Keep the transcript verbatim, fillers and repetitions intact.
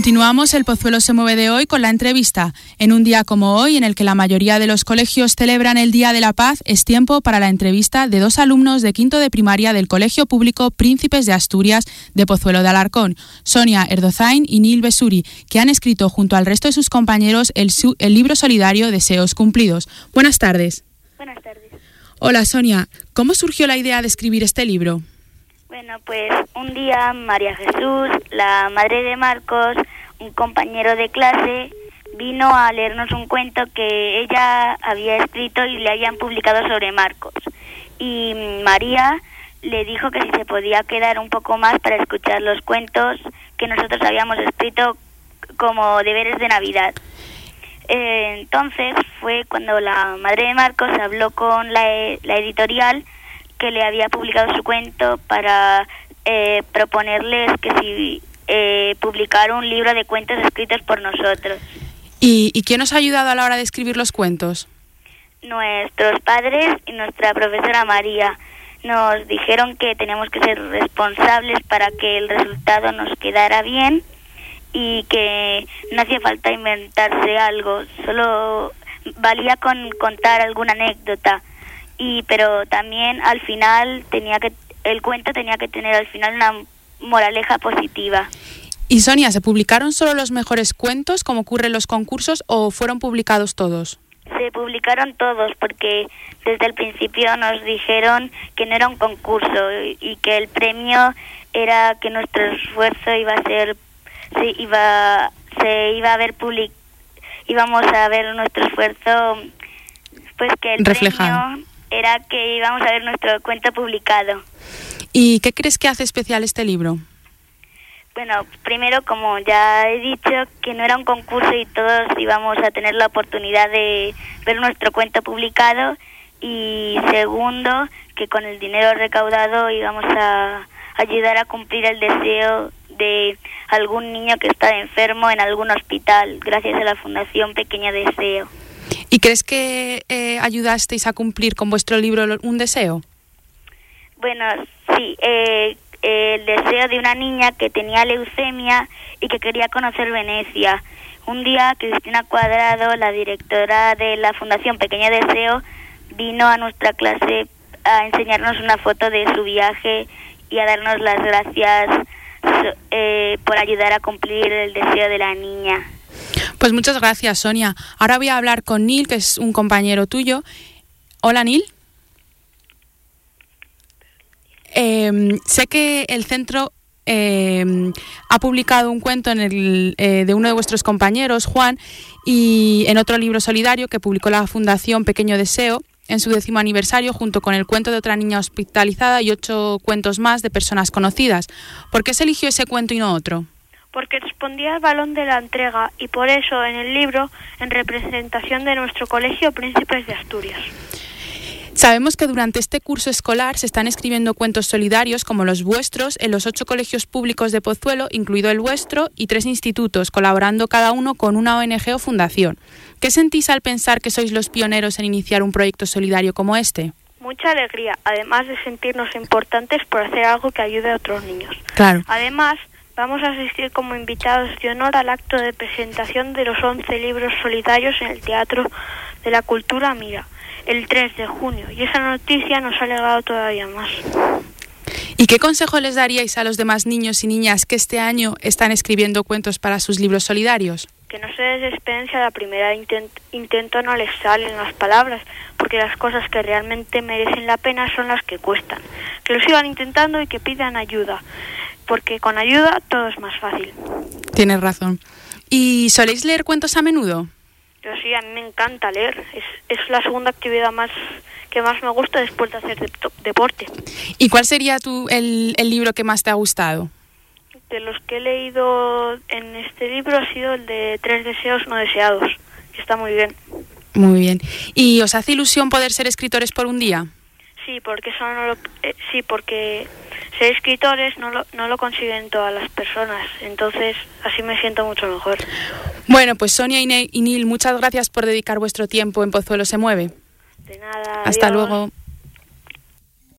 Continuamos el Pozuelo se mueve de hoy con la entrevista. En un día como hoy, en el que la mayoría de los colegios celebran el Día de la Paz, es tiempo para la entrevista de dos alumnos de quinto de primaria del Colegio Público Príncipes de Asturias de Pozuelo de Alarcón, Sonia Erdozain y Nil Besuri, que han escrito junto al resto de sus compañeros el, su, el libro solidario Deseos Cumplidos. Buenas tardes. Buenas tardes. Hola Sonia, ¿cómo surgió la idea de escribir este libro? Bueno, pues un día María Jesús, la madre de Marcos, un compañero de clase, vino a leernos un cuento que ella había escrito y le habían publicado sobre Marcos. Y María le dijo que si se podía quedar un poco más para escuchar los cuentos que nosotros habíamos escrito como deberes de Navidad. Eh, entonces fue cuando la madre de Marcos habló con la, la editorial que le había publicado su cuento para eh, proponerles que si eh, publicara un libro de cuentos escritos por nosotros. ¿Y, ¿Y quién os ha ayudado a la hora de escribir los cuentos? Nuestros padres y nuestra profesora María. Nos dijeron que teníamos que ser responsables para que el resultado nos quedara bien y que no hacía falta inventarse algo, solo valía con contar alguna anécdota. Y pero también al final tenía que el cuento tenía que tener al final una moraleja positiva. Y Sonia, ¿se publicaron solo los mejores cuentos como ocurre en los concursos o fueron publicados todos? Se publicaron todos porque desde el principio nos dijeron que no era un concurso y que el premio era que nuestro esfuerzo iba a ser se iba se iba a ver public íbamos a ver nuestro esfuerzo pues que el reflejado. Premio era que íbamos a ver nuestro cuento publicado. ¿Y qué crees que hace especial este libro? Bueno, primero, como ya he dicho, que no era un concurso y todos íbamos a tener la oportunidad de ver nuestro cuento publicado. Y segundo, que con el dinero recaudado íbamos a ayudar a cumplir el deseo de algún niño que está enfermo en algún hospital, gracias a la Fundación Pequeño Deseo. ¿Y crees que eh, ayudasteis a cumplir con vuestro libro un deseo? Bueno, sí, eh, el deseo de una niña que tenía leucemia y que quería conocer Venecia. Un día Cristina Cuadrado, la directora de la Fundación Pequeño Deseo, vino a nuestra clase a enseñarnos una foto de su viaje y a darnos las gracias eh, por ayudar a cumplir el deseo de la niña. Pues muchas gracias, Sonia. Ahora voy a hablar con Nil, que es un compañero tuyo. Hola, Nil. Eh, sé que el centro eh, ha publicado un cuento en el, eh, de uno de vuestros compañeros, Juan, y en otro libro solidario que publicó la Fundación Pequeño Deseo en su décimo aniversario, junto con el cuento de otra niña hospitalizada y ocho cuentos más de personas conocidas. ¿Por qué se eligió ese cuento y no otro? Porque respondía al balón de la entrega y por eso en el libro, en representación de nuestro Colegio Príncipes de Asturias. Sabemos que durante este curso escolar se están escribiendo cuentos solidarios como los vuestros en los ocho colegios públicos de Pozuelo, incluido el vuestro, y tres institutos, colaborando cada uno con una O N G o fundación. ¿Qué sentís al pensar que sois los pioneros en iniciar un proyecto solidario como este? Mucha alegría, además de sentirnos importantes por hacer algo que ayude a otros niños. Claro. Además, vamos a asistir como invitados de honor al acto de presentación de los once libros solidarios en el Teatro de la Cultura Mira, el tres de junio, y esa noticia nos ha alegrado todavía más. ¿Y qué consejo les daríais a los demás niños y niñas que este año están escribiendo cuentos para sus libros solidarios? Que no se desesperen si a la primera intent- intento no les salen las palabras, porque las cosas que realmente merecen la pena son las que cuestan. Que lo sigan intentando y que pidan ayuda, porque con ayuda todo es más fácil. Tienes razón. ¿Y soléis leer cuentos a menudo? Yo sí, a mí me encanta leer. Es, es la segunda actividad más que más me gusta después de hacer de, deporte. ¿Y cuál sería tu, el, el libro que más te ha gustado? De los que he leído en este libro ha sido el de Tres deseos no deseados, que está muy bien. Muy bien. ¿Y os hace ilusión poder ser escritores por un día? Sí, porque eso no lo, eh, sí, porque ser escritores no lo, no lo consiguen todas las personas, entonces así me siento mucho mejor. Bueno, pues Sonia y Nil, muchas gracias por dedicar vuestro tiempo en Pozuelo se mueve. De nada. Hasta adiós. luego.